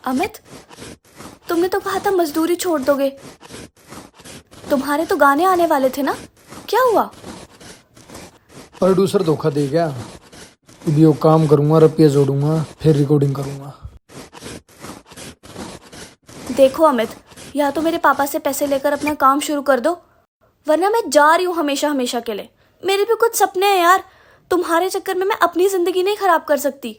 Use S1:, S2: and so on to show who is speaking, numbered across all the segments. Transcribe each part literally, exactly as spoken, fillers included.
S1: अमित, तुमने तो कहा था मजदूरी छोड़ दोगे। तुम्हारे तो गाने आने वाले थे ना, क्या हुआ?
S2: प्रोड्यूसर धोखा दे गया। अभी वो काम करूंगा, रुपये जोड़ूंगा, फिर रिकॉर्डिंग करूंगा।
S1: देखो अमित, या तो मेरे पापा से पैसे लेकर अपना काम शुरू कर दो, वरना मैं जा रही हूँ हमेशा हमेशा के लिए। मेरे भी कुछ सपने हैं यार, तुम्हारे चक्कर में मैं अपनी जिंदगी नहीं खराब कर सकती।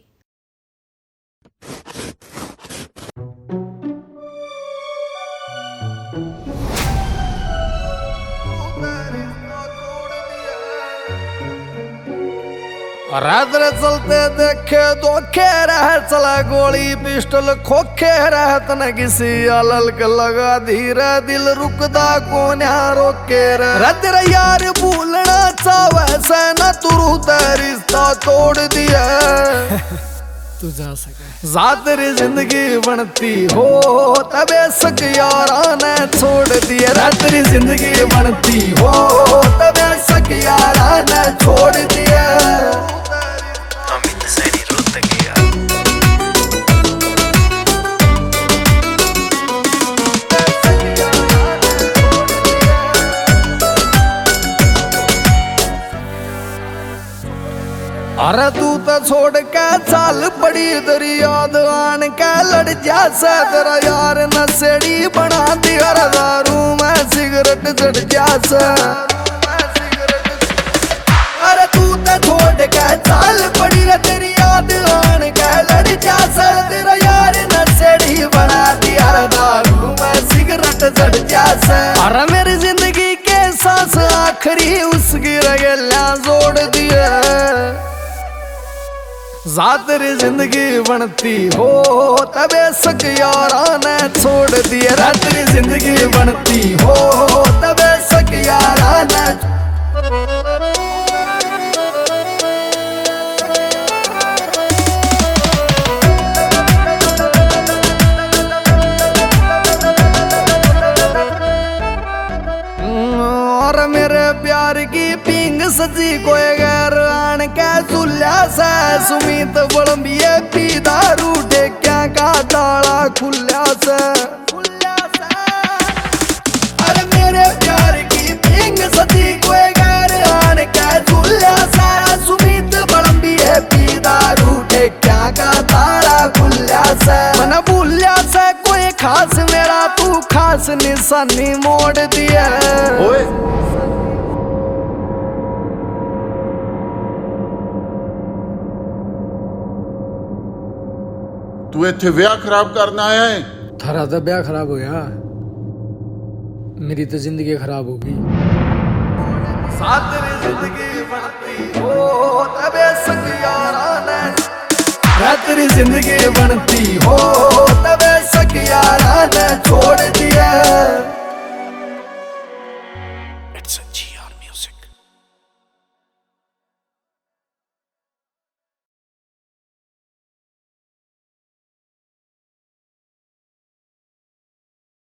S3: रात रे चलते देखे धोखे रह चला गोली पिस्टल खोखे रह तन किसी अलल के लगा धीरे दिल रुकदा को न्या रोके रे तेरा यार भूलना चाहे से न तुरु रिश्ता तोड़ दिया
S2: तू जा सके
S3: जा तेरी जिंदगी बनती हो तबे सक यारा ने छोड़ दिया तेरी जिंदगी बनती हो तबे सक यारा ने छोड़ दिया। अरे तू तो छोड़ के चाल बड़ी तेरी याद आन के लड़ जा से तेरा यार नशेड़ी बना दिया दारू में सिगरेट चढ़ जा से। अरे तू तो छोड़ के चाल बड़ी तेरी याद आन के लड़ जा से तेरा यार नशेड़ी बना दिया दारू में सिगरेट चढ़ जा से। अरे मेरी जिंदगी के सांस आखिरी उसकी रगेला जोड़ दिया जा तेरी जिंदगी बनती हो तबे सक यारा ने छोड़ दिया तेरी जिंदगी बनती हो तबे सक यारा ने। और मेरे प्यार की पिंग सजी कोई गैर आन के सुल्या से सुमित बड़म्बिये पी दारू टेक्या का ताला खुल्या से। अरे मेरे प्यार की पिंग सजी कोई गैर आन के सुल्या से सुमित बड़म्बिये पी दारू टेक्या का ताला खुल्या से। मन भूल्या से कोई खास मेरा तू खास निशानी मोड़ दिया।
S4: तू इत्थे ब्याह खराब करना आया है?
S2: थारा तो ब्याह खराब होया, मेरी तो जिंदगी खराब हो गई।
S3: साथ तेरी जिंदगी बनती हो तबे सक यारा ने तेरी जिंदगी बनती हो